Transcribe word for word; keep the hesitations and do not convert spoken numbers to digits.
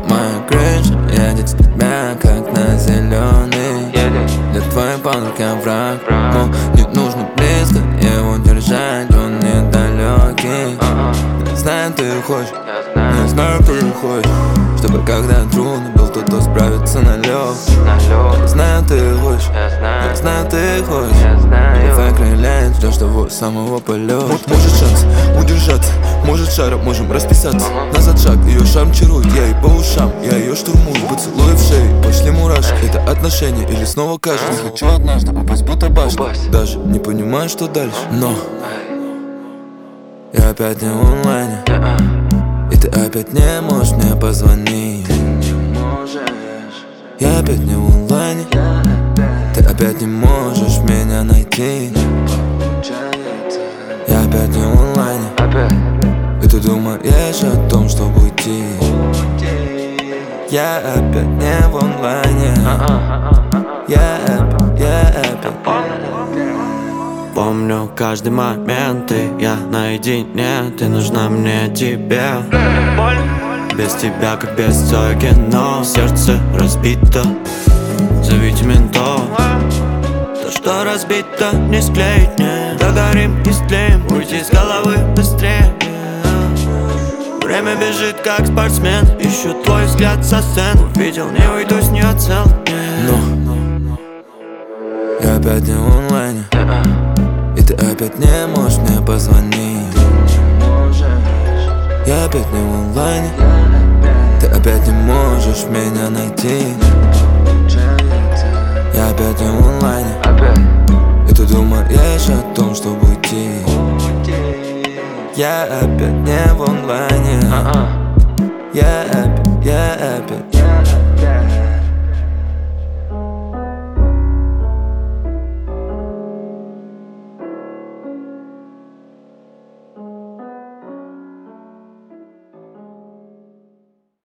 Моя крыша едет с тебя, как на зеленый. Для твоей подруги враг, но не нужно близко его держать, он недалекий. Я знаю, ты хочешь, я знаю, ты хочешь, чтобы когда трудно был, кто-то справится на лёг. Я знаю, ты хочешь, я знаю, ты хочешь. Давай крылья, ждешь того самого полета. Может шанс удержаться, может шаром можем расписаться. Назад шаг, ее шарм чарует, я ей по ушам, я ее штурмую, поцелуй в шею, пошли мурашки. Это отношения или снова кажется? Хочу однажды упасть, будто башня, даже не понимаю, что дальше. Но я опять не в онлайне, и ты опять не можешь мне позвонить. Я опять не в онлайне, ты опять не можешь меня найти. Я опять не в онлайне, и ты думаешь о том, чтобы уйти. Я опять не в онлайне, я опять, я опять. Помню каждый момент, и я наедине, ты нужна мне тебе. Без тебя, как без твоего кино, сердце разбито. Зовите ментов. То, что разбито, не склеить, не догорим и стлеем, уйти с головы быстрее. Время бежит, как спортсмен, ищу твой взгляд со сцены. Увидел, не уйду с нее цел. Но я опять не в онлайне, и ты опять не можешь мне позвонить. Я опять не в онлайне, ты опять не можешь меня найти. Я опять не в онлайне, и ты думаешь о том, чтобы уйти. Я опять не в онлайне, я опять